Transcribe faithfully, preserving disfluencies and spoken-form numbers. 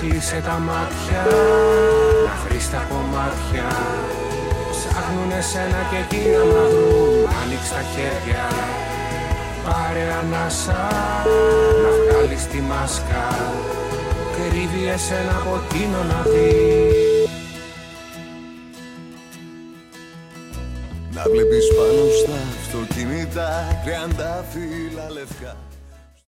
Κλείσε τα μάτια, να βρεις τα κομμάτια. Ψάχνουνε σένα και εκεί να μ' βρουν. Άνοιξ τα χέρια, πάρε ανάσα, να βγάλεις τη μάσκα. Κρύβει εσένα από εκείνο να δει. Να βλέπεις πάνω στα αυτοκίνητα τριάντα φύλλα λευκά.